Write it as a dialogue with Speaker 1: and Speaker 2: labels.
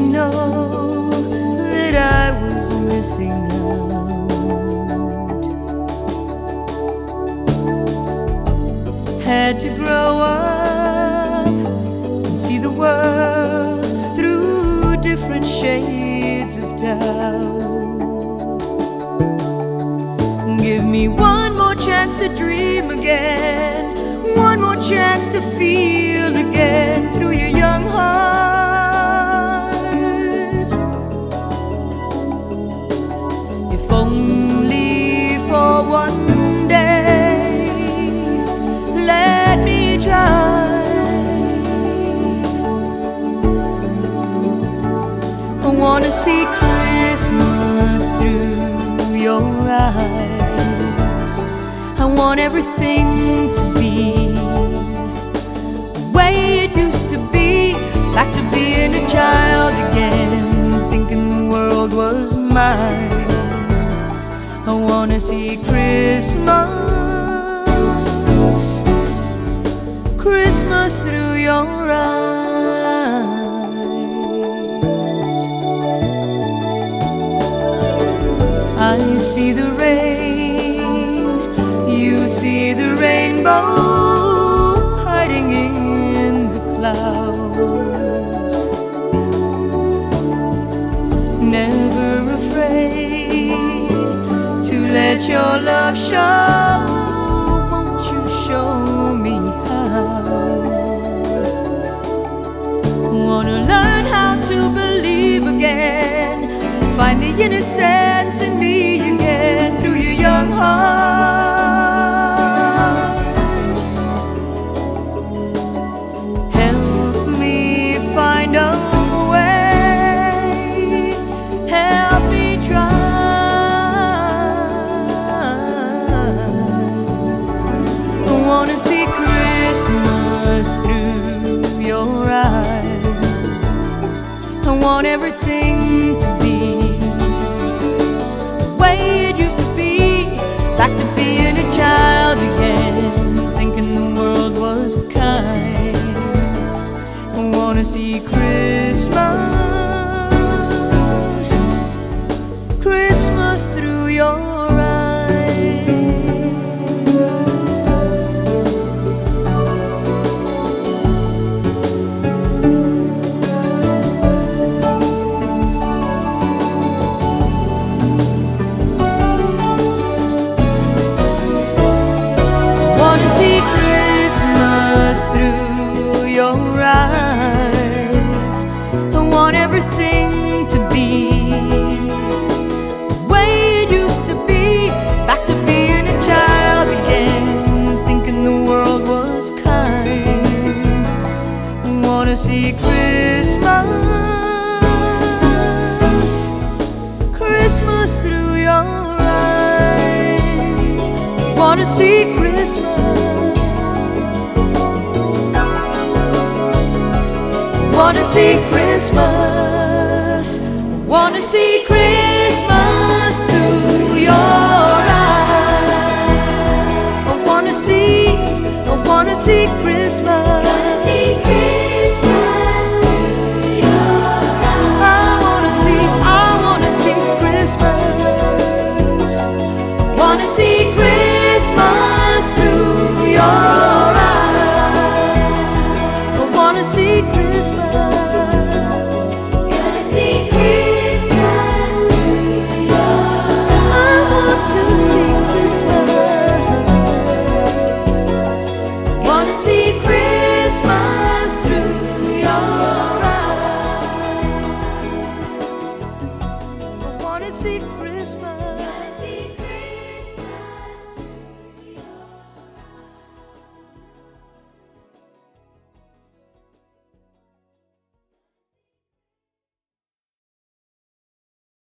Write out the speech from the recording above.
Speaker 1: know that I was missing out. Had to grow up and see the world through different shades of doubt. Give me one more chance to dream again, one more chance to feel again through your young heart. If only for one day, let me try. I wanna see Christmas through your eyes. I want everything to be the way it used to be, back to being a child again, thinking the world was mine. I wanna see Christmas, Christmas through your eyes. I see the rain, you see the rainbow hiding in the clouds. Never afraid to let your love show. Won't you show me how? Wanna learn how to believe again, find the innocence in me again through your young heart. Help me find a way, help me try. I wanna see Christmas through your eyes. I want everything to be the way it used to be, back to being a child again, thinking the world was kind. I wanna see Christmas, Christmas through your through your eyes. I want everything to be the way it used to be, back to being a child again, thinking the world was kind. I wanna see Christmas, Christmas through your eyes. I wanna see Christmas, wanna see Christmas, wanna see Christmas.